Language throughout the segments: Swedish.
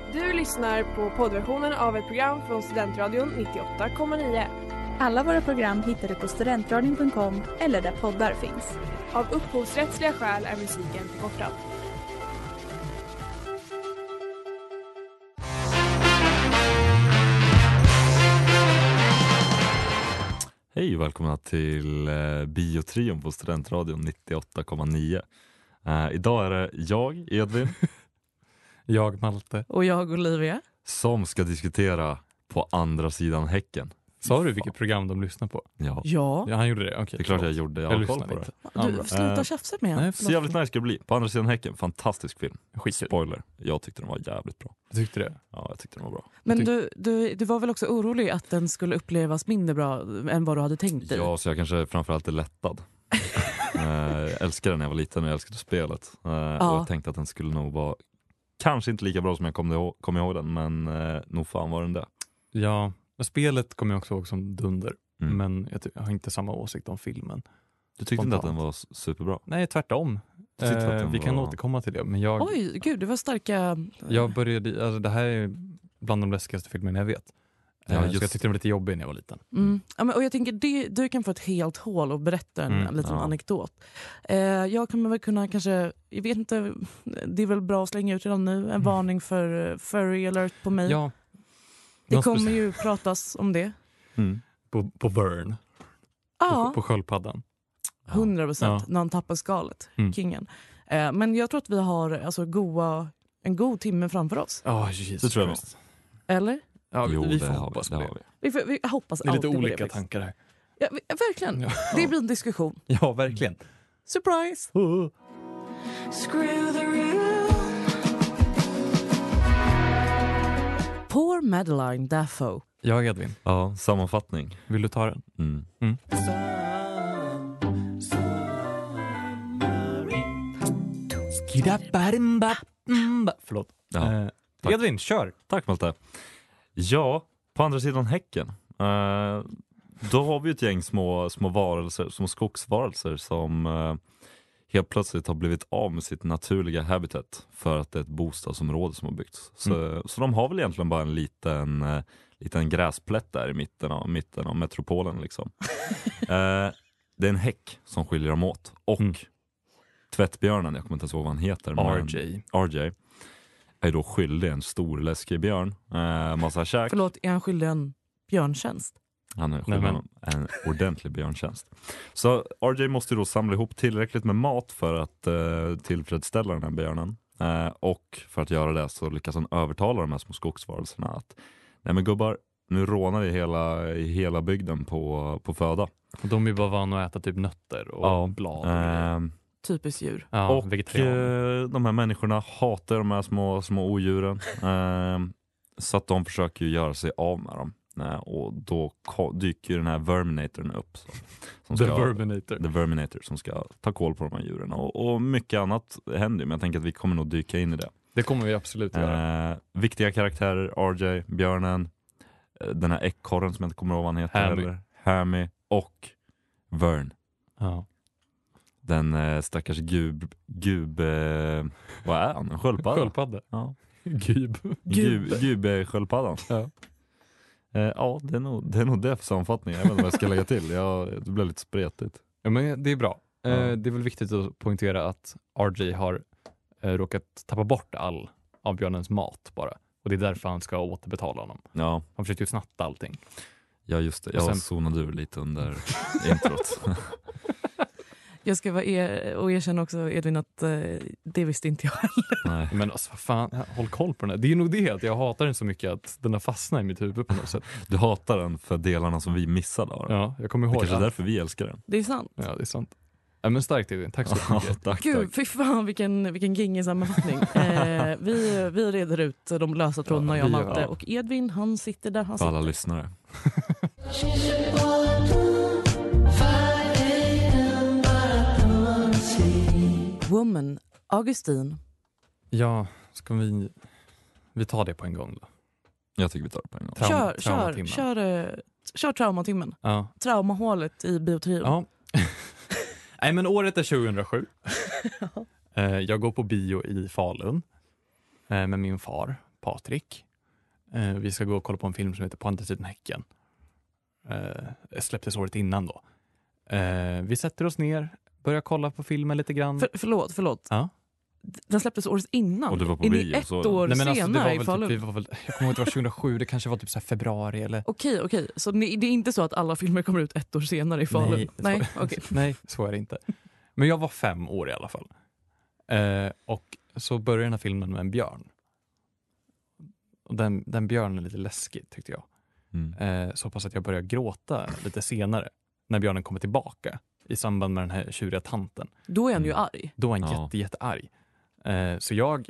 Du lyssnar på poddversionen av ett program från Studentradion 98,9. Alla våra program hittar du på studentradion.com eller där poddar finns. Av upphovsrättsliga skäl är musiken förkortad. Hej och välkomna till Biotrion på Studentradion 98,9. Idag är det jag, Edvin, jag, Malte, och jag, Olivia, som ska diskutera På andra sidan häcken. Sa du vilket program de lyssnar på? Ja, Ja. Ja, han gjorde det. Okej. det är klart jag gjorde. Jag har koll på det. Du, sluta tjafsa med Nej, Så jävligt nice ska det bli. På andra sidan häcken, fantastisk film. Skitkul. Spoiler, jag tyckte den var jävligt bra. Jag tyckte det. Ja, jag tyckte den var bra. Men du var väl också orolig att den skulle upplevas mindre bra än vad du hade tänkt dig? Ja, så jag kanske framförallt är lättad. Jag älskade den när jag var liten och jag älskade spelet. Och jag tänkte att den skulle nog vara kanske inte lika bra som jag kom ihåg den, men nog fan var den det. Ja, men spelet kommer jag också ihåg som dunder. Mm. Men jag har inte samma åsikt om filmen. Du tyckte inte att den var superbra? Nej, tvärtom. Du tyckte att den Vi kan var... återkomma till det. Men Oj, gud, det var starka... jag började, alltså det här är bland de läskigaste filmerna jag vet. Ja, Så just... jag tyckte den var lite jobbig när jag var liten. Ja, men, och jag tänker, du kan få ett helt hål och berätta en liten anekdot. Jag kan väl kunna kanske, jag vet inte, det är väl bra att slänga ut redan nu, en varning för furry alert på mig. Ja. Det kommer ju pratas om det. På Vern. Ja, På sköldpaddan. 100% när han tappar skalet, kingen. Men jag tror att vi har alltså, en god timme framför oss. Det tror jag. Eller? Ja, Jo, vi får det hoppas på det. Vi hoppas Det är lite alltid på olika det, tankar här. Ja, verkligen. Ja. Det blir en diskussion. Ja, verkligen. Surprise! Screw the room. Poor Madeline Dafoe. Jag, Edvin. Ja, sammanfattning. Vill du ta den? Förlåt. Ja, tack. Edvin, kör! Tack Malte. Ja, på andra sidan häcken. Då har vi ett gäng små varelser, små skogsvarelser som helt plötsligt har blivit av med sitt naturliga habitat för att det är ett bostadsområde som har byggts. Så de har väl egentligen bara en liten gräsplätt där i mitten av metropolen liksom. Det är en häck som skiljer dem åt. Och tvättbjörnen, jag kommer inte ihåg vad han heter. RJ är då skyldig en stor läskig björn. Massa käk. Förlåt, är han skyldig en björntjänst? Han är skyldig en ordentlig björntjänst. Så RJ måste då samla ihop tillräckligt med mat för att tillfredsställa den här björnen. Och för att göra det så lyckas han övertala de här små skogsvarelserna att nej men gubbar, nu rånar vi hela bygden på föda. De är bara vana att äta typ nötter och blad. Typiskt djur. Ja, och vegetarianer. de här människorna hatar de här små odjuren. Så att de försöker ju göra sig av med dem. Och då dyker den här Verminatorn upp. The Verminator som ska ta koll på de här djuren. Och mycket annat händer, men jag tänker att vi kommer nog dyka in i det. Det kommer vi absolut göra. Viktiga karaktärer, RJ, björnen, den här ekorren som jag inte kommer ihåg vad han heter. Hammy och Vern. Ja. Den stackars vad är han? En sköldpadda? Ja. Gub-sköldpaddan. Ja. Ja, det är nog det för sammanfattning. Jag vet inte vad jag ska lägga till. Det blev lite spretigt. Ja, men det är bra. Det är väl viktigt att poängtera att RJ har råkat tappa bort all av björnens mat bara. Och det är därför han ska återbetala honom. Ja. Han försökte ju snatta allting. Ja, just det. Jag zonade ur lite under introt. Jag ska vara och erkänna också, Edvin, att det visste inte jag heller. Nej. Men alltså, fan, håll koll på den här. Det är nog det att jag hatar den så mycket att den har fastnat i mitt huvud på något sätt. Du hatar den för delarna som vi missade av den. Ja, jag kommer ihåg det. Kanske är därför vi älskar den. Det är sant. Ja, det är sant. Ja, men starkt, Edvin. Tack så mycket. Tack. Gud, fy fan vilken gingig sammanfattning. Vi reder ut de lösa trådarna, jag och Malte. Och Edvin, han sitter där han för sitter. alla lyssnare. Woman, Augustin. Ja, ska vi tar det på en gång då? Jag tycker vi tar det på en gång. Kör traumatimmen. Ja. Traumahålet i biotrion. Ja. Nej, men året är 2007. Jag går på bio i Falun med min far Patrik. Vi ska gå och kolla på en film som heter På andra sidan häcken. Släpptes året innan då. Vi sätter oss ner, börjar kolla på filmen lite grann. Förlåt. Ja? Den släpptes året innan. Och du var på är ni bio, ett så- år Nej, men alltså, senare i det Falun? var väl, jag kommer ihåg att det var 2007, det kanske var typ så här februari eller... Okej. Så det är inte så att alla filmer kommer ut ett år senare i Falun? Nej, okej. Nej, så är det inte. Men jag var 5 år i alla fall. Och så börjar den här filmen med en björn. Och den björnen är lite läskig tyckte jag. Så hoppas att jag börjar gråta lite senare. När björnen kommer tillbaka. I samband med den här tjuriga tanten. Då är han ju arg. Då är han Ja. jättearg. Så jag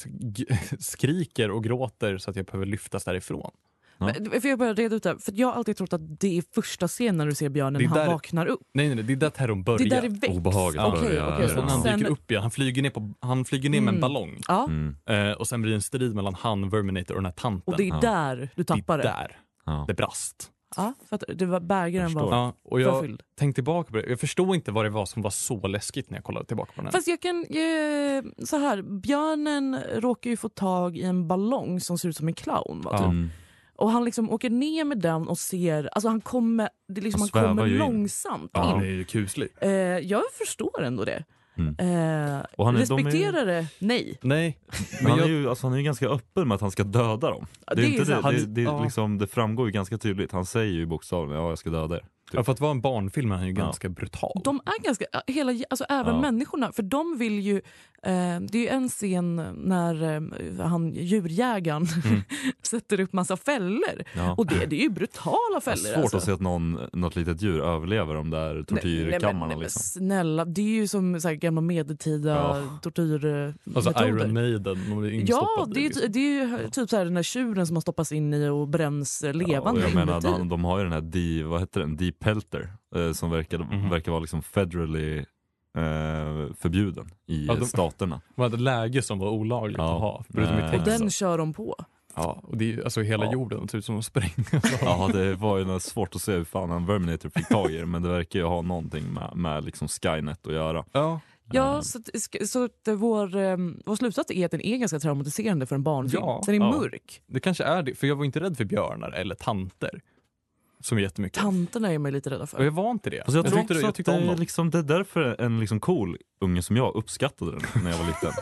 skriker och gråter så att jag behöver lyftas därifrån. Ja. För jag börjar reda ut det här, för jag har alltid trott att det är första scenen när du ser björnen Det är han där- vaknar upp. Nej, det är där terrorn börjar. Det är där det väcks. Obehagligt Okej, börjar. okej, Så när han sen- dyker upp igen, han flyger ner med en ballong. Ja, Och sen blir det en strid mellan han, Verminator och den här tanten. och det är där du tappar det det. är där Ja. det brast. Ja, för att det var bägaren Förstår. var Ja, och jag förfylld. tänkte tillbaka på det. Jag förstod inte vad det var som var så läskigt när jag kollade tillbaka på den här. Fast jag kan så här, björnen råkar ju få tag i en ballong som ser ut som en clown, va, typ. Mm. Och han liksom åker ner med den och ser, alltså han kommer, det är liksom, Han han kommer svävar ju in. långsamt Ja, in. det är ju kuslig. Jag förstår ändå det. Mm. Och han är- de är- Respekterar det? Nej. Nej, Men men han, jag, han är ju ganska öppen med att han ska döda dem. Ja, Det är inte sant. det, liksom, det framgår ju ganska tydligt. Han säger ju bokstavligen, jag ska döda er. ja, för att vara en barnfilm är han ju Ja. ganska brutal. De är ganska, alltså även Ja. människorna, för de vill ju, det är ju en scen när han djurjägaren sätter upp massa fällor. Ja. Och det är ju brutala Det är fällor. svårt alltså. att se att något litet djur överlever de där tortyrkammarna. Nej, men Liksom. snälla, det är ju som så här gamla medeltida Ja. tortyrmetoder. Alltså Iron Maiden, de är Ja, instoppade. det är ju typ så här den där tjuren som har stoppats in i och bränns Ja, levande och jag menar, inuti. de har ju den här vad heter den? Pelter som verkar vara liksom federally förbjuden i Ja, staterna. De hade ett läge som var olagligt Ja. att ha. Förutom i Och Och Texas. den kör de på. Ja, och det är ju, alltså hela Ja. jorden ser ut som att spränga. Ja, det var ju svårt att se hur fan en Verminator fick tag i det, men det verkar ju ha någonting med liksom Skynet att göra. Ja, Ja, så att vår slutsats är att den är ganska traumatiserande för en barnfilm. Ja, Den är ja. mörk. det kanske är det. För jag var inte rädd för björnar eller tanter. Som är jättemycket. Tanterna är man lite rädda Och för. jag var inte det. Fast jag tror tyckte, också jag att tyckte om det, dem. liksom, det är därför en liksom cool unge som jag uppskattade den när jag var liten.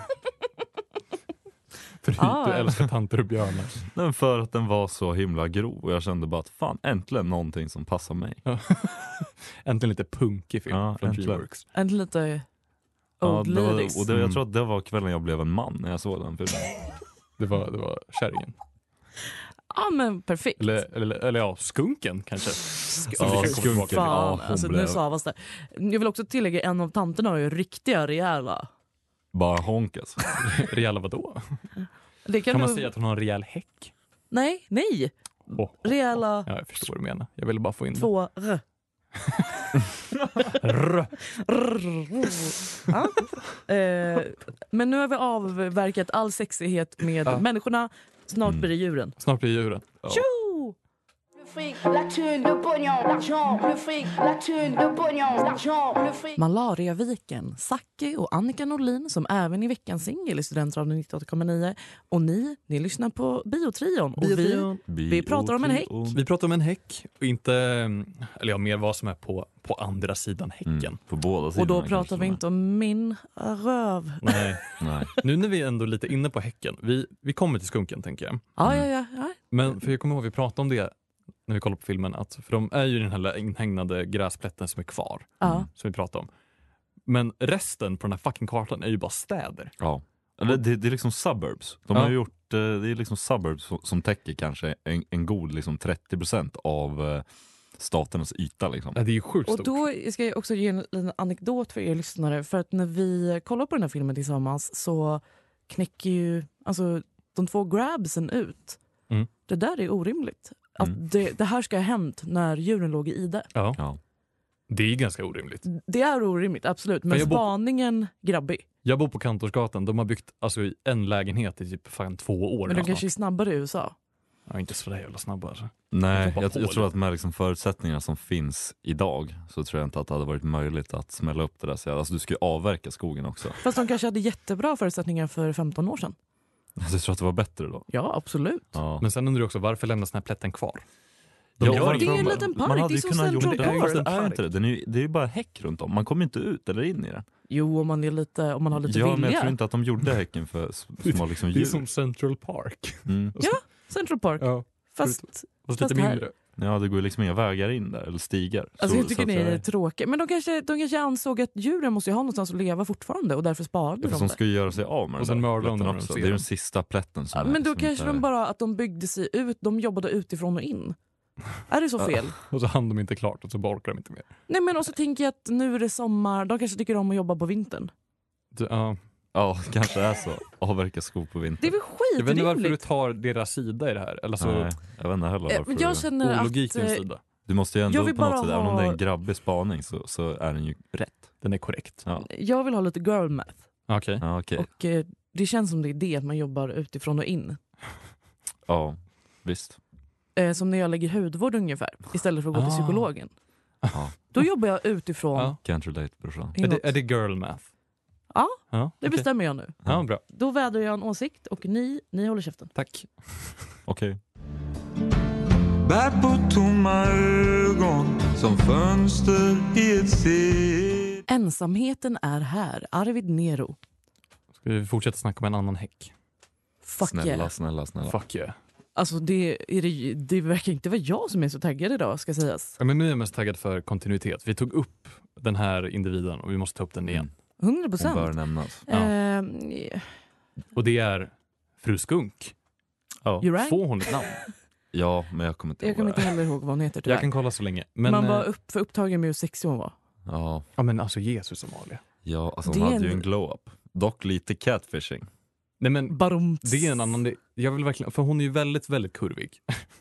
För Ah. du älskar tanter och björnar. Men för att den var så himla grov och jag kände bara att fan, äntligen någonting som passar mig. Äntligen lite punkig film Ja, från äntligen. DreamWorks. En lite Ja, old det var, ladies. och det, jag tror att det var kvällen jag blev en man när jag såg den filmen. Det var kärringen. Ja, men perfekt. Eller ja, skunken kanske. Ja, vi kan komma skunken. tillbaka Fan, Ja, hon alltså, blev- nu savas det. Jag vill också tillägga, en av tanterna har ju riktiga rejäla. Bara honkas. Rejäla vadå? Det Kan man du- säga att hon har en rejäl häck? Nej. Oh. Rejäla Ja, jag förstår vad du menar. Jag ville bara få in det. 2 r. Ja. Men nu har vi avverkat all sexighet med Ja. människorna. Snart blir det djuren. Snart blir djuren. Ja. Tjo! Le fric, la thune, le pognon, l'argent, le fric, la thune, le pognon, l'argent, le fric. Malariaviken, Zacke och Annika Norlin som även i veckans singel i Studentradion 98,9. Och ni lyssnar på Biotrion. Och vi pratar om en häck. Vi pratar om en häck och inte, eller ja, mer vad som är på andra sidan häcken. På båda sidorna. Och då kanske pratar vi till och inte om min röv. Nej. med. Nej. Nu när vi är ändå lite inne på häcken, vi kommer till skunken tänker jag. Ja. Men för jag kommer ihåg vi pratade om det när vi kollade på filmen, att, för de är ju den här inhägnade gräsplätten som är kvar, Ja. som vi pratade om. Men resten på den här fucking kartan är ju bara städer. Ja. Eller det är liksom suburbs. De Ja. har gjort, det är liksom suburbs som täcker kanske en god liksom 30% av staternas yta liksom. Ja, det är ju sjukt Och stort. då ska jag också ge en liten anekdot för er lyssnare. För att när vi kollar på den här filmen tillsammans så knäcker ju alltså, de 2 grabsen ut. Mm. Det där är orimligt. Att det här ska ha hänt när djuren låg i ide. Ja. Ja. Det är ganska orimligt. Det är orimligt, absolut. Men jag spaningen grabbig. Jag bor på Kantorsgatan, de har byggt alltså, en lägenhet i typ fan 2 år. Men de nu kanske är snart. snabbare i USA. Ja, inte så där jävla snabba alltså. Nej, hoppar jag på tror lite. att med liksom förutsättningarna som finns idag så tror jag inte att det hade varit möjligt att smälla upp det där. Så alltså, du ska ju avverka skogen också. Fast de kanske hade jättebra förutsättningar för 15 år sedan. Du tror att det var bättre då? Ja, absolut. Ja. Men sen undrar jag också, varför lämnas den här plätten kvar? Det är en liten park, det är som Central Park. Det är inte det. Det är ju bara häck runt om. Man kommer inte ut eller in i den. Jo, om man har lite Ja, vilja. men jag tror inte att de gjorde häcken för små liksom Det är djur. som Central Park. Ja, Central Park. Ja, Fast lite här. mindre. Ja, det går ju liksom inga vägar in där, eller stigar. Alltså jag tycker att det är säga. tråkigt. Men de kanske ansåg att djuren måste ju ha någonstans att leva fortfarande och därför sparade För de de det. ska ju göra sig av med Och den sen där mördade de plätten när de också. ser Det är den den. sista plätten som är, Men då som kanske inte de är- bara att de byggde sig ut, de jobbade utifrån och in. Är det så fel? Och så hann de inte klart och så orkar de inte mer. Nej, men också tänker jag att nu är det sommar, de kanske tycker om att jobba på vintern. Ja, kanske är så. Avverka skog på Det är vintern. väl Jag vet inte varför du skitrimligt. tar deras sida i det här. Eller så Nej, jag vet inte heller varför. Men jag känner ologikens att sida. Du måste ju ändå jag vill på något bara sätt, ha- även om det är en grabbig spaning så är den ju rätt. Den är korrekt. Ja, jag vill ha lite girl math. Okej. ja okej. Och det känns som det är det att man jobbar utifrån och in. Ja, visst. Som när jag lägger hudvård ungefär, istället för att gå till psykologen. Ja. Då jobbar jag utifrån. Ja. Can't relate, brorsan. Är det girl math? Ja, Ja, det okej. bestämmer jag nu. Ja, bra. Då vädrar jag en åsikt och ni håller käften. Tack. Okej. Bär på tomma ögon som fönster i ett sed. Ensamheten är här. Arvid Nero. Ska vi fortsätta snacka om en annan häck? Fuck Snälla, yeah. snälla. Fuck yeah. Alltså det verkar inte vara jag som är så taggad idag, ska sägas. Ja, men nu är jag mest taggad för kontinuitet. Vi tog upp den här individen och vi måste ta upp den igen. 100%. Hon bör nämnas. Och det är Fru Skunk. Ja. You're right. Får hon ett namn? Ja, men jag kommer inte Jag ihåg kommer det. inte heller ihåg vad hon heter tyvärr. Jag kan kolla så länge. Men, Man var för upptagen med hur sexig hon var. Ja, ja, men alltså Jesus Amalia. ja alltså Det hon är hade ju en- en glow-up. Dock lite catfishing. Nej, men Barum. det är en annan... Jag vill verkligen... För hon är ju väldigt, väldigt kurvig.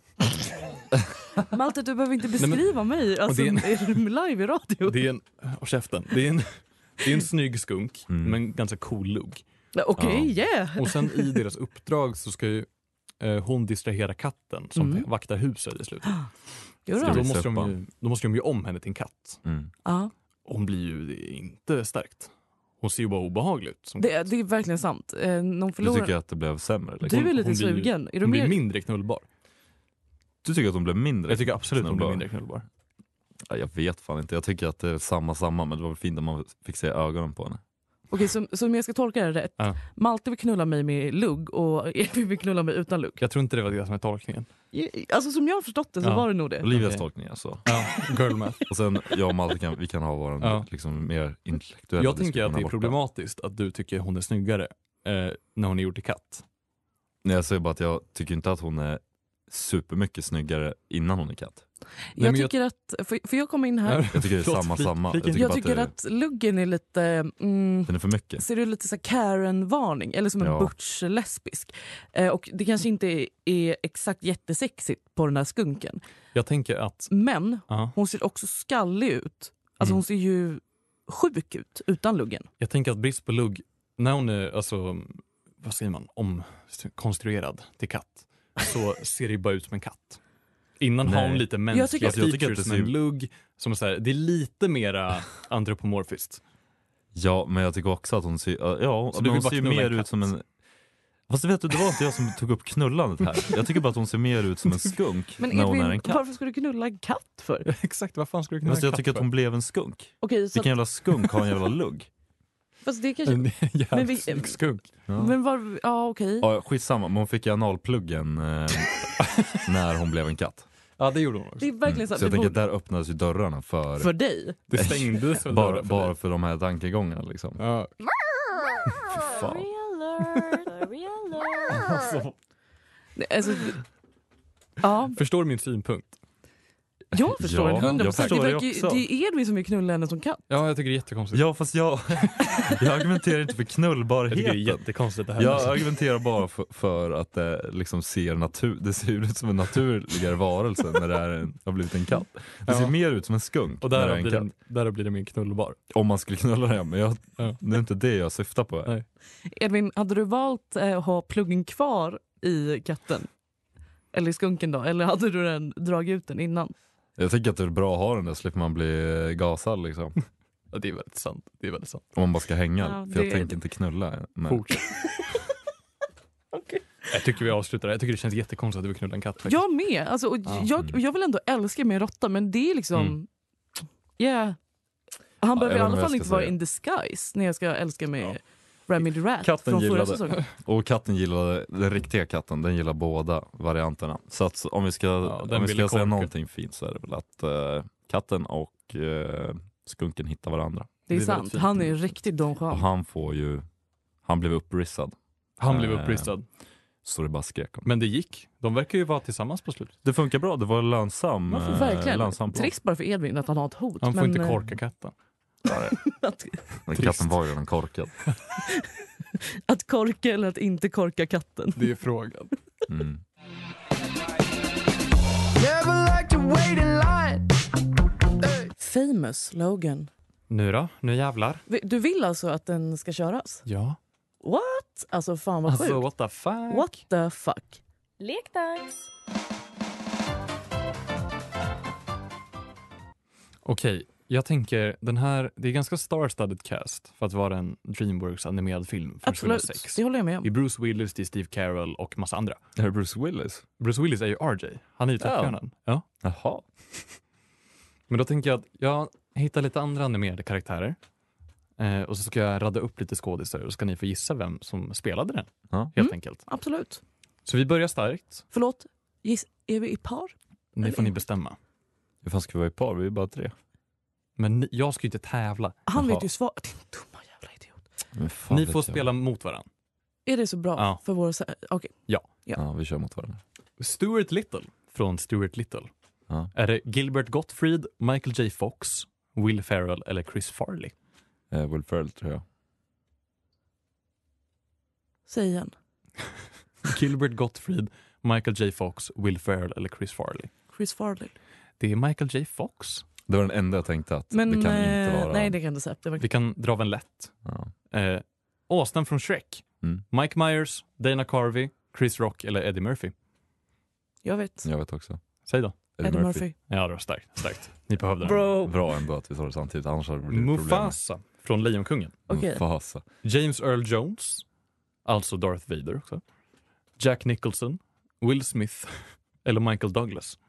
Malte, du behöver inte Nej, men- beskriva mig. Alltså, det är en- är du live i radio? Det är en... Och käften. Det är en snygg skunk, Mm. men ganska cool lugg. Okej, yeah. Och sen i deras uppdrag så ska ju hon distrahera katten som vaktar huset i slutet. Gör Så det? då vi måste, söpa? de ju göra om henne till en katt. Mm. Ja, Hon blir ju inte stärkt. Hon ser ju bara obehaglig ut. Som det är verkligen sant. Någon Du förlorar... tycker att det blev sämre? Liksom? Du är lite hon blir- sugen. Är du Hon blir mer... mindre knullbar. Du tycker att hon blev mindre? Jag tycker absolut hon blir knullbar? mindre knullbar. Ja, jag vet fan inte. Jag tycker att det är samma, men det var fint att man fick se ögonen på henne. Okej, så om jag ska tolka det rätt. Ja. Malte vill knulla mig med lugg och Edvin vill knulla mig utan lugg. Jag tror inte det var det som är tolkningen. Alltså som jag har förstått det så Ja. var det nog det. Olivias Okej. tolkning alltså. Ja, girl math. Och sen jag och Malte vi kan ha vår Ja. liksom, mer intellektuella Jag tänker att det är diskussioner borta. problematiskt att du tycker hon är snyggare när hon är gjord till katt. Nej, jag säger bara att jag tycker inte att hon är supermycket snyggare innan hon är katt. Jag men jag- tycker att, för jag kom in här, Jag tycker det är Förlåt, samma. flika in. jag bara tycker det, att luggen är lite, den är för mycket. ser du lite så här Karen-varning, eller som en Ja. butch-lesbisk. Och det kanske inte är exakt jättesexigt på den här skunken. Jag tänker att... Men Ja, hon ser också skallig ut. Alltså hon ser ju sjuk ut utan luggen. jag tänker att brist på lugg, när hon är, alltså, vad säger man, omkonstruerad till katt, så ser det bara ut som en katt. Innan har hon Nej. lite mänskliga tycker- jag tycker att features det som ser- en lugg. Som är så här, det är lite mera antropomorfiskt. Ja, men jag tycker också att hon ser, ja, Så men du vill hon bara ser ju knulla mer en katt? ut som en... Fast vet du, det var inte jag som tog upp knullandet här. Jag tycker bara att hon ser mer ut som en skunk Men när hon är en Edvin, katt. varför ska du knulla en katt för? Exakt, vad fan skulle du kunna Fast jag tycker att hon blev en skunk. Okej, så Vilken jävla skunk har en jävla lugg? fast det kanske... En Men jävligt vi- snygg skunk. Ja. Men var... Ja, okej. Ja, skitsamma, men hon fick ju analpluggen när hon blev en katt. Ja, det gjorde hon också. Det är verkligen sant. Så jag Det tänker borde- att där öppnades ju dörrarna för dig. Det stängdes väl bara, dörrar för bara dig? för de här tankegångarna liksom. Ja. Fy fan. Alltså, ja, Förstår du min synpunkt? jag förstår Ja, den 100%. jag förstår det verkar- också. det är Edvin som vill knulla henne som katt. Ja, jag tycker det är jättekonstigt. Ja, fast jag argumenterar inte för Jag tycker det är knullbarheten. jättekonstigt det här. Jag argumenterar bara för att det liksom det ser ut som en naturligare varelse när det har blivit en katt. Det ser Ja. mer ut som en skunk Och när det där är en blir, katt. där blir det min knullbar. Om man skulle knulla den, men Ja. det är inte det jag syftar på. Nej. Edvin, hade du valt att ha pluggen kvar i katten? Eller i skunken då? Eller hade du dragit ut den innan? Jag tycker att det är bra att ha den där, slipper man bli gasad liksom. Ja, det är väldigt sant. Det är väldigt sant. Om man bara ska hänga, Ja, för jag det- tänker inte knulla. Men... Fortsätt. Jag tycker vi avslutar. Jag tycker det känns jättekonstigt att du vill knulla en katt. Faktiskt. Jag med. Alltså, och jag vill ändå älska min råtta, men det är liksom... Yeah. Han behöver i alla fall inte vara in disguise när jag ska älska med Remy the Rat Katten från förra gillade, säsongen. och katten gillade, den riktiga katten, den gillar båda varianterna. Så att om vi ska säga någonting fint så är det väl att katten och skunken hittar varandra. Det är sant, han är riktigt Don Juan. Och han blev upprissad. Han blev upprissad. Så det bara skrek om. Men det gick. De verkar ju vara tillsammans på slutet. Det funkar bra, det var lönsam. Man får verkligen lönsam tricks bara för Edvin att han har ett hot. Han får inte korka katten. Men katten var ju redan korkad. Att korka eller att inte korka katten. Det är frågan. Never like to wait in line. Famous Logan. Nu då? Nu jävlar. Du vill alltså att den ska köras? Ja. What? Alltså fan vad sjukt. Alltså what the fuck? What the fuck? Lekdags! Okej, jag tänker den här, det är ganska star-studded cast för att vara en DreamWorks animerad film från 2006. Det håller jag med om. Det är Bruce Willis, det är Steve Carell och massa andra. Det här är Bruce Willis. Bruce Willis är ju RJ. Han är ju toppstjärnan. Ja. Jaha. Men då tänker jag att jag hittar lite andra animerade karaktärer. Och så ska jag radda upp lite skådisar och ska ni få gissa vem som spelade den. Helt enkelt. Absolut. Så vi börjar starkt. Förlåt, är vi i par? Det får ni bestämma. Hur fan ska vi vara i par? Vi är bara 3. Men jag ska ju inte tävla. Han vet ju svar. Din dumma jävla idiot. Ni får spela mot varandra. Är det så bra för vår... Okej. Ja, vi kör mot varandra. Stuart Little från Stuart Little. Ja. Är det Gilbert Gottfried, Michael J. Fox, Will Ferrell eller Chris Farley? Will Ferrell tror jag. Säg igen. Gilbert Gottfried, Michael J. Fox, Will Ferrell eller Chris Farley? Chris Farley. Det är Michael J. Fox. Det var den enda jag tänkte att men, det kan inte vara. Nej, det kan inte säga. Vi kan dra av en lätt. Ja. Austin från Shrek. Mike Myers, Dana Carvey, Chris Rock eller Eddie Murphy? Jag vet också. Säg då. Eddie Murphy. Ja, det var starkt. Ni behövde den. Bra ändå att vi tar det samtidigt. Annars hade det blivit Mufasa från Lejonkungen. Okay. Mufasa. James Earl Jones, alltså Darth Vader också. Jack Nicholson, Will Smith eller Michael Douglas?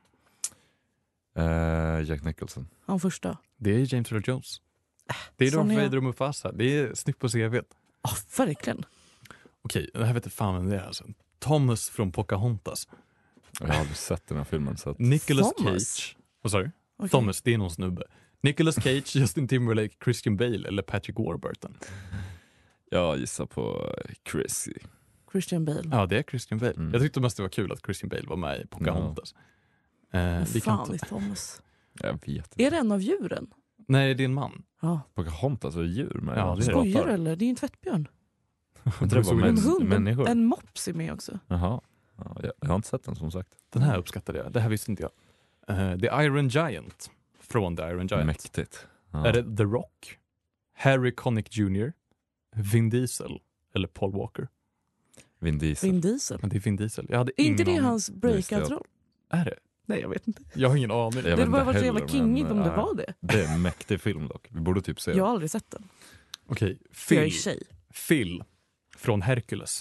Jack Nicholson. Han första. Det är James Earl Jones. Det är Darth Vader och Mufasa. Det är snyggt på CV. Verkligen. Okej, det här vet jag fan vem det är alltså. Thomas från Pocahontas. Jag har aldrig sett den här filmen. Så att... Nicolas Thomas? Cage. Vad sa du? Okay. Thomas, det är någon snubbe. Nicolas Cage, Justin Timberlake, Christian Bale eller Patrick Warburton? Jag gissar på Christian Bale. Ja, det är Christian Bale. Jag tyckte det måste vara kul att Christian Bale var med i Pocahontas. Fan är Thomas? Jag vet inte. Är det en av djuren? Nej, det är en man. Ja. Pocahontas är djur med. Ja, skojar eller? Det är en tvättbjörn. Det var en hund, människor. en mops är med också. Jaha. Ja, jag har inte sett den som sagt. Den här uppskattade jag. Det här visste inte jag. The Iron Giant. Från The Iron Giant. Mäktigt. Ja. Är det The Rock, Harry Connick Jr., Vin Diesel eller Paul Walker? Vin Diesel. Men det är Vin Diesel. Jag hade är inte det aning. Hans breakout-roll? Är det? Nej, jag vet inte. Jag har ingen aning. Det var varit så jävla kingigt om det var det. Det är en mäktig film dock. Vi borde typ se Jag har aldrig sett den. Okej, Jag är tjej. Phil från Hercules.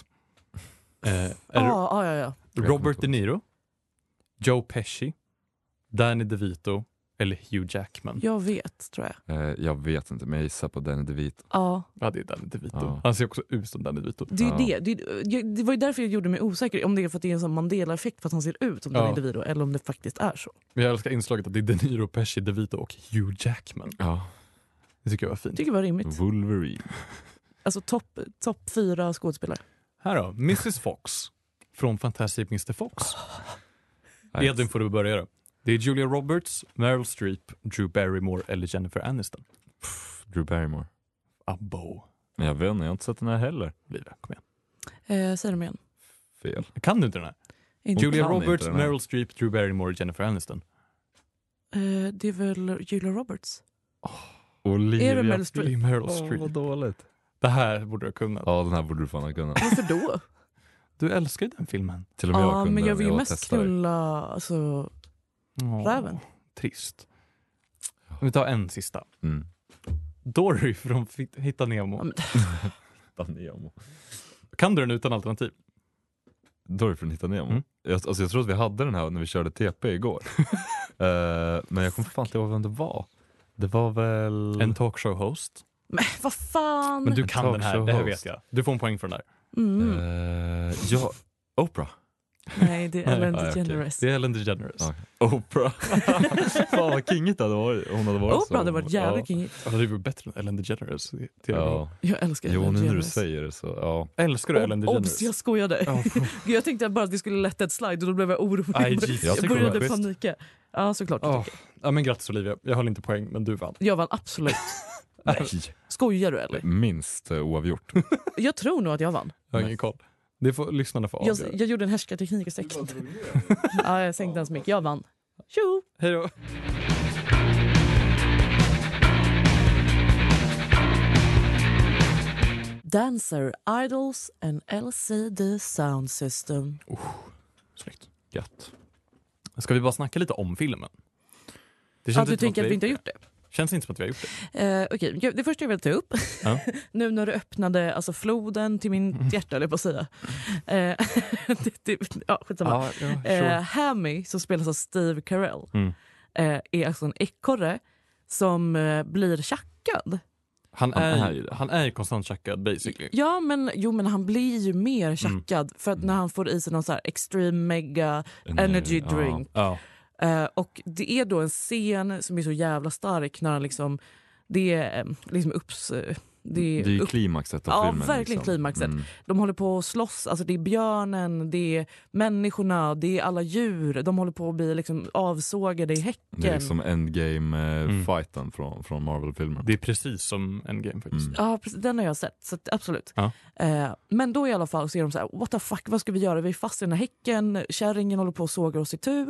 Ja. Robert De Niro, Joe Pesci, Danny DeVito eller Hugh Jackman? Jag vet, tror jag. Jag vet inte, men jag gissar på Danny DeVito. Ja, det är Danny DeVito. Ja. Han ser också ut som Danny DeVito. Det är det var ju därför jag gjorde mig osäker om det är för att det är en sån Mandela-effekt för att han ser ut som Danny DeVito eller om det faktiskt är så. Men jag älskar inslaget att det är De Niro, Pesci, DeVito och Hugh Jackman. Ja. Det tycker jag var fint. Tycker det var rimligt. Wolverine. Alltså topp 4 skådespelare. Här då, Mrs. Fox från Fantastic Mr. Fox. Edvin får du börja då. Det är Julia Roberts, Meryl Streep, Drew Barrymore eller Jennifer Aniston. Drew Barrymore. Abbo. Jag vet inte, jag har inte sett den här heller. Kom igen. Säg dem igen. Fel. Kan du inte den här? Inte Julia kan Roberts, inte den här. Meryl Streep, Drew Barrymore, Jennifer Aniston. Det är väl Julia Roberts? Olivia. Är det Meryl Streep? Det är Meryl Streep. Vad dåligt. Det här borde du ha kunnat. Ja, den här borde du fan ha kunnat. Varför då? Du älskar ju den filmen. Till och med jag kunde men jag vill ju den, mest testade. knulla alltså, räven. Trist. Vi tar en sista. Mm. Dory från Hitta Nemo. Nemo. Kan du den utan alternativ? Dory från Hitta Nemo. Jag tror att vi hade den här när vi körde TP igår. Men jag kommer fan inte ihåg vem det var. Det var väl... En talkshow-host. Men vad fan? Men du kan den här, det här talkshow-host. vet jag. Du får en poäng för den där. Ja, Oprah. Nej, det är Ellen Nej, okej. DeGeneres. Det är Ellen DeGeneres. Ja. Oprah. Fan vad kingigt det hade varit. Hon hade varit Oprah hade varit jävligt ja. kingigt. Alltså, det var bättre än Ellen DeGeneres. Ja. Jag älskar Jo, Ellen nu när du DeGeneres. säger det så, ja. Älskar du Ellen Obs, DeGeneres? jag skojade. Ja. Jag tänkte bara att vi skulle lätta ett slide och då blev jag orolig. Aj, Jesus. Jag Jag tycker det var började schysst. panika. Ja, såklart. Ja. Ja, men grattis Olivia. Jag höll inte poäng, men du vann. Jag vann absolut. Nej. Skojar du eller? Minst oavgjort. Jag tror nog att jag vann. Jag har ingen koll. Det får lyssnarna få avgöra. Jag gjorde en härskarteknik och säkert. Ja, jag sänkte den så mycket. Jag vann. Tjo! Hej då. Dancer, Idols and LCD Sound System. Snyggt. Gött. Ska vi bara snacka lite om filmen? Det Ja, du inte som tänker att vi inte har gjort det? Känns inte som att vi har gjort det. Okej, det första jag vill ta upp, Ja. nu när du öppnade alltså, floden till min hjärta, eller på att säga. Skitsamma. Hammy, som spelas av Steve Carell, är alltså en ekorre som blir tjackad. Han Han är konstant tjackad basically. Ja, men han blir ju mer tjackad för att när han får i sig någon så här extreme mega energy drink. Ja. Och det är då en scen som är så jävla stark när han liksom, det är liksom Det är ju klimaxet av ja, filmen. verkligen klimaxet. De håller på att slåss, alltså det är björnen, det är människorna, det är alla djur. De håller på att bli liksom avsågade i häcken. Det är liksom endgame-fighten från Marvel-filmen. Det är precis som Endgame faktiskt. Ja, precis, den har jag sett, så att, absolut. Ja. Men då i alla fall så är de så här, what the fuck, vad ska vi göra? Vi är fast i den här häcken, kärringen håller på att såga oss i tu.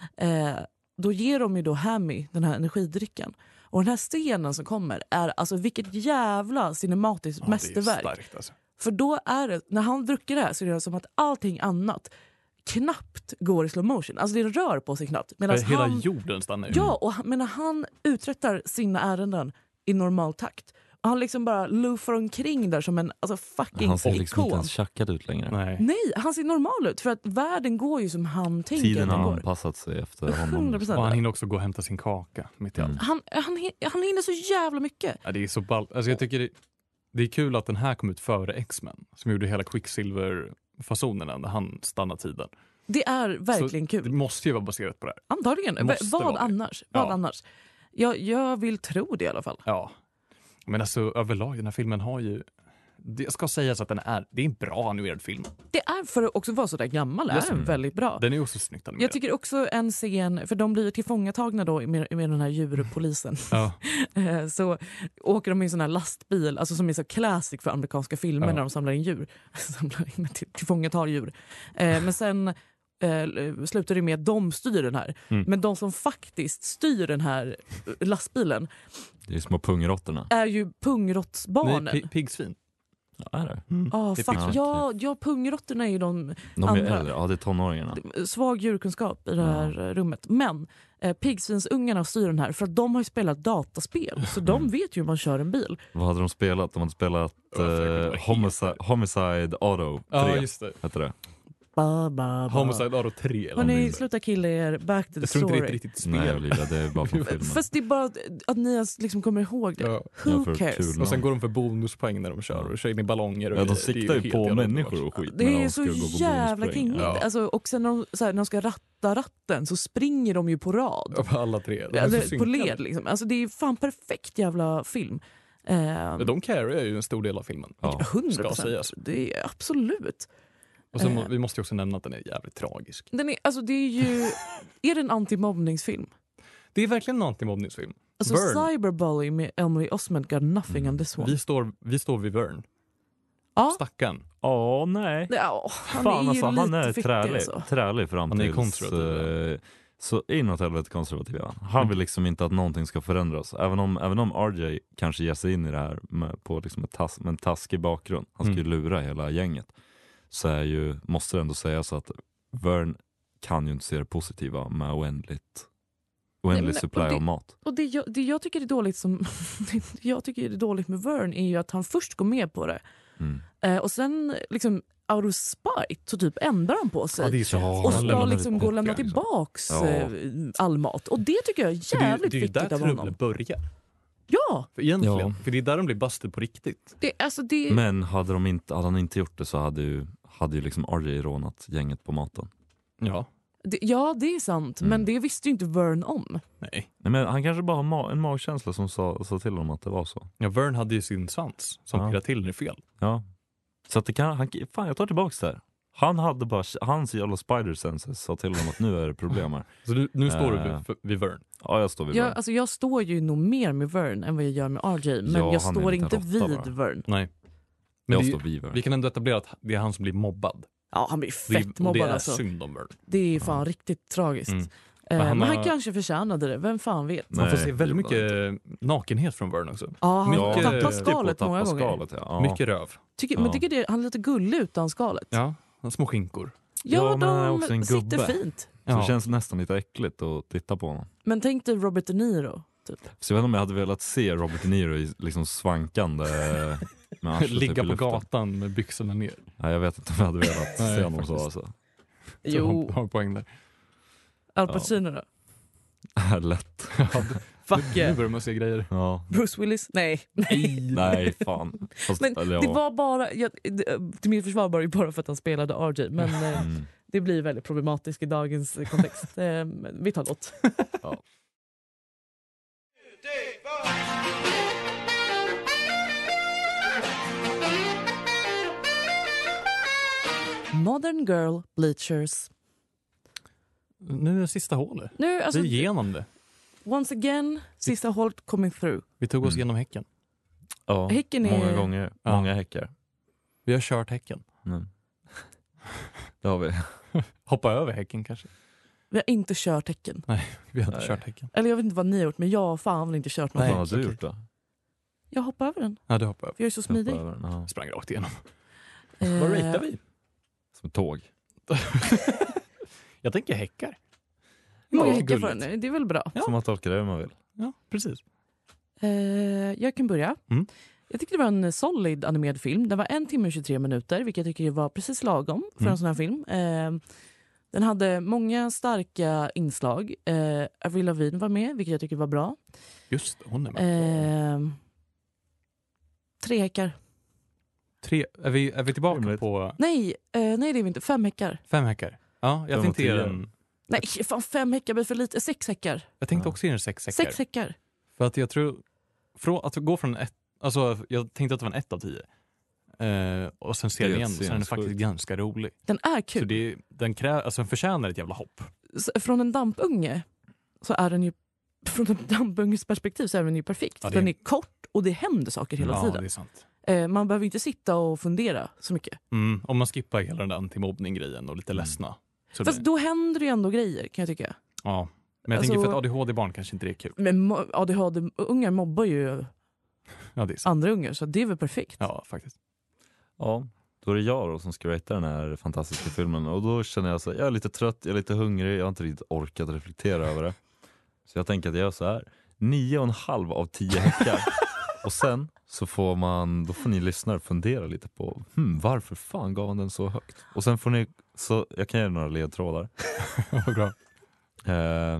Då ger de ju då Hammy den här energidrycken. Och den här scenen som kommer är alltså vilket jävla cinematiskt mästerverk. Det är starkt alltså. För då är det, när han druckit det här så är det som att allting annat knappt går i slow motion. Alltså det rör på sig knappt. Hela jorden stannar ju. Ja, och men när han uträttar sina ärenden i normal takt. Och han liksom bara luffar omkring där som en alltså, fucking Han ser liksom ikon. inte ens tjackad ut längre. Nej, han ser normal ut för att världen går ju som han tänker. Tiden den har går. anpassat sig efter honom. 100%. Och han hinner också gå och hämta sin kaka mitt i allt. Han hinner så jävla mycket. Ja, det är så ball. Alltså jag tycker det är kul att den här kom ut före X-Men som gjorde hela Quicksilver-fasonerna när han stannade tiden. Det är verkligen så kul. Det måste ju vara baserat på det här. Antagligen. Måste Vad vara det. annars? Vad Ja. annars? Jag vill tro det i alla fall. Ja. Men alltså överlag, den här filmen har ju... Det ska sägas att det är en bra animerad film. Det är för att också vara så där gammal, är den väldigt bra. Den är också snyggt animerad. Jag tycker också en scen, för de blir tillfångatagna då med den här djurpolisen. Ja. Så åker de i en sån här lastbil, alltså som är så classic för amerikanska filmer när de samlar in djur. Tillfångatar djur. Men sen slutar det med att de styr den här. Men de som faktiskt styr den här lastbilen Det är små pungråttorna. är ju pungrottsbarnen. Nej, pigsvin. Ja, är det? Ja, Det är ja, pungrottorna är ju de De är andra. äldre, ja det är tonåringarna. Svag djurkunskap i det här rummet. Men pigsvinsungarna styr den här för att de har ju spelat dataspel. Så de vet ju hur man kör en bil. Vad hade de spelat? De hade spelat Homicide Auto 3. Ja, just det. Heter det. Homicide Auto 3. Har ni slutat killa er back to the Jag tror inte det är ett story? riktigt spel. Nej Olivia, det är bara från filmen. Fast det är bara att ni liksom kommer ihåg det. Ja. Who för cares? kul. Och sen går de för bonuspoäng när de kör och kör in i ballonger. Och Ja, det är de siktar ju ju helt på jävla människor underbart. och skit. Det när är de så ska gå på jävla bonuspoäng. kingigt. Ja. Alltså, och sen när de ska ratta ratten så springer de ju på rad. Ja, på alla tre. De är så På synkade. led liksom. Alltså det är fan perfekt jävla film. De carryar ju en stor del av filmen. Ja. 100%. Ska sägas. Det är absolut. Och så vi måste ju också nämna att den är jävligt tragisk. Den är, alltså det är ju... är det en antimobbningsfilm? Det är verkligen en antimobbningsfilm. Alltså Vern. Cyberbully med Emily Osment got nothing on this one. Vi står vid Vern. Ja. Stackarn. Nej. Ja, han Fan är ju alltså, han lite är fickig, trälig. alltså. Trälig fram Han är tills... konservativ, så inåt helvete konservativ. Ja. Han vill liksom inte att någonting ska förändras. Även om RJ kanske ger sig in i det här på liksom med en taskig bakgrund. Han ska ju lura hela gänget. Så är måste det ändå säga så att Vern kan ju inte se det positiva med oändlig supply av mat. Och det jag tycker är dåligt jag tycker är dåligt med Vern är ju att han först går med på det Och sen liksom out of spite så typ ändrar han på sig. Ja, det är så. Och ska lämnar liksom gå och lämna tillbaka, tillbaks Ja. all mat. Och det tycker jag är jävligt det är ju viktigt där av honom. trubblet börjar. Ja! För egentligen. Ja. För det är där de blir busted på riktigt. Det... Men hade han inte gjort det så hade ju liksom RJ rånat gänget på maten. Ja. Ja, det är sant. Men det visste ju inte Vern om. Nej. Nej, men han kanske bara har en magkänsla som sa till honom att det var så. Ja, Vern hade ju sin svans som pirrade till när det är fel. Ja. Så att det kan, fan jag tar tillbaks det här. Han hade bara, hans jävla spider senses sa till honom att nu är det problem här. Så nu står du vid Vern. Ja, jag står vid Vern. Alltså jag står ju nog mer med Vern än vad jag gör med RJ. Men Ja, jag han är står inte inte råtta, vid va? Vern. Nej. Men Jag står vid Vern. vi kan ändå etablera att det är han som blir mobbad. Ja, han blir fett Det mobbad är alltså. synd om Vern. Det är fan riktigt tragiskt. Men Men han kanske förtjänade det, vem fan vet. Man får Nej, se väldigt det var mycket nakenhet från Vern också. Ja, han Mycket- tappar skalet många gånger. Skalet, ja. Mycket röv. Men tycker det, han är lite gullig utan skalet. Ja, små skinkor. Ja, men han är också en de gubbe. sitter fint. Så Ja. det känns nästan lite äckligt att titta på honom. Men tänk dig Robert De Niro. Typ. Så jag vet inte om jag hade velat se Robert De Niro i liksom svankande med arslet Ligga typ i på luften. gatan med byxorna ner. Nej, jag vet inte om jag hade velat Nej, se honom så faktiskt. alltså. Jo, Har poäng där. Al Pacino då? Lätt. Fuck Nu yeah. börjar man se grejer. Ja. Bruce Willis? Nej. Nej, fan. Fast, Men eller, det ja. var bara, till min försvar var det bara för att han spelade RJ. Men det blir väldigt problematiskt i dagens kontext. Vi tar låt. Ja. Modern Girl Bleachers. Nu är det sista hålet. Nu, alltså, Vi är igenom det. once again, sista hålet coming through. Vi tog oss igenom häcken. Ja, Häcken är- många gånger. Ja. Många häckar. Vi har kört häcken. Det har vi. Hoppa över häcken kanske. Vi har inte kört Häcken. Vi har inte Nej. kört häcken. Eller jag vet inte vad ni har gjort, men jag har fan inte kört något. Vad Nej, har du okej. gjort då? Jag hoppar över den. Ja, du hoppar över. För jag är så smidig. Hoppa över den, ja. Sprang rakt igenom. Eh, Vad ratear vi? Som ett tåg. Jag tänker häckar. Hur många Ja, häckar får gulligt. den? Det är väl bra. Ja. Som man tolkar det hur man vill. Ja, precis. Jag kan börja. Mm. Jag tyckte det var en solid animerad film. Den var 1 timme och 23 minuter, vilket jag tycker var precis lagom för en sån här film. Den hade många starka inslag. Avril Lavigne var med, vilket jag tycker var bra. Just det, hon är med. 3 häckar. Är vi tillbaka Rimligt. på Nej, det är vi inte. 5 häckar. 5 häckar? Ja, jag Fem tänkte och ge tio. den... Nej, fan 5 häckar blir för lite. 6 häckar. Jag tänkte också ge den 6 häckar. 6 häckar. För att jag tror... Att gå från ett... Alltså, jag tänkte att det var en 1 av 10. Och sen ser Det jag är igen, så är den sinnessjukt. faktiskt ganska rolig. Den är Så kul. den förtjänar ett jävla hopp. Från en dampunge så är den ju, från en dampunges perspektiv så är den ju perfekt. Ja, det är- Den är kort och det händer saker hela Ja, tiden. det är sant. Man behöver inte sitta och fundera så mycket. Om man skippar hela den där antimobbning-grejen och lite ledsna. Så Fast det, då händer det ju ändå grejer, kan jag tycka. ja. Men jag alltså- tänker för ett ADHD-barn kanske inte det är kul. Men ADHD-ungar mobbar ju Ja, det är sant. andra ungar, så det är väl perfekt. Ja, faktiskt. Ja, då är det jag då som ska ratea den här fantastiska filmen. Och då känner jag så här, jag är lite trött, jag är lite hungrig, jag har inte riktigt orkat reflektera över det. Så jag tänker att jag gör så här. 9,5 av 10 häckar. Och sen så då får ni lyssnare fundera lite på varför fan gav han den så högt? Och sen får ni, så jag kan ge några ledtrådar. Vad bra. Eh,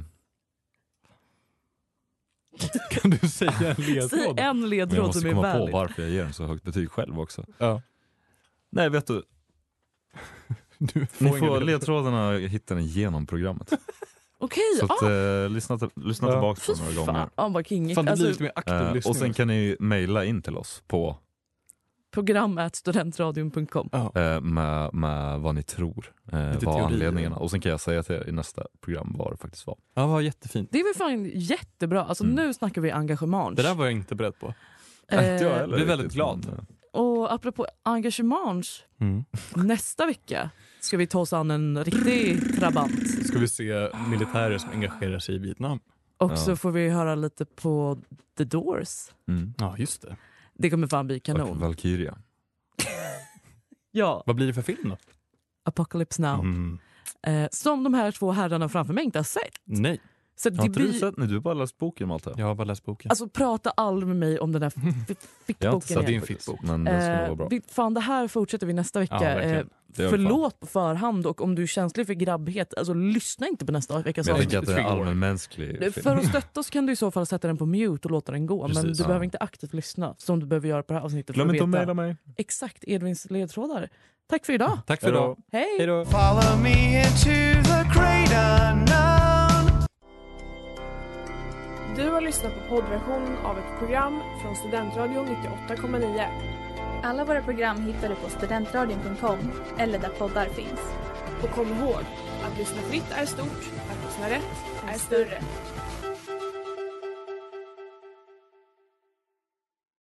Kan du säga en Säg ledtråd? en men jag ledtråd måste som är komma på valid. varför jag ger den så högt betyg själv också. Ja. Nej, vet du, Du ni ingen får ledtråd. ledtrådarna hitta den genom programmet. Okej, Så att, lyssna tillbaka på några gånger. fan vad kingigt. Fan, det blir lite Alltså, mer aktiv lyssning. Och sen kan ni mejla in till oss på program@studentradion.com. med vad ni tror var teorier. anledningarna. Och sen kan jag säga till er i nästa program vad det faktiskt var. Ja, vad jättefint. Det är väl fan jättebra. Alltså nu snackar vi engagemang. Det där var jag inte beredd på. Eh, Jag blir väldigt glad. och apropå engagemang, Mm. nästa vecka ska vi ta oss an en riktig trabant. Ska vi se militärer som engagerar sig i Vietnam? Och så får vi höra lite på The Doors. Ja, just det. Det kommer fan bli kanon. Och Valkyria. Ja, Vad blir det för film då? Apocalypse Now. Mm. Som de här 2 herrarna framför mig inte har sett. Nej. Så Har inte du sett? Nej, du har bara läst boken, Malte. Jag har bara läst boken. Alltså prata aldrig med mig om den där Jag har inte fickboken sett igen. din fickbok, men den ska nog vara bra. Fan, det här fortsätter vi nästa vecka. Ja, verkligen. Förlåt på förhand, och om du är känslig för grabbighet, alltså lyssna inte på nästa veckas Men jag tycker avsnitt. att det är allmänmänsklig film. För att stötta oss kan du i så fall sätta den på mute och låta den gå. Precis, men du ja. behöver inte aktivt lyssna som du behöver göra på det här avsnittet. Glöm för inte att veta mejla mig. exakt Edvins ledtrådar. Tack för idag. Tack för idag. Hej! Hej då. Follow me into the great unknown. Du har lyssnat på poddversionen av ett program från Studentradion 98,9. Alla våra program hittar du på studentradion.com eller där poddar finns. Och kom ihåg, att lyssna fritt är stort, att lyssna rätt är större.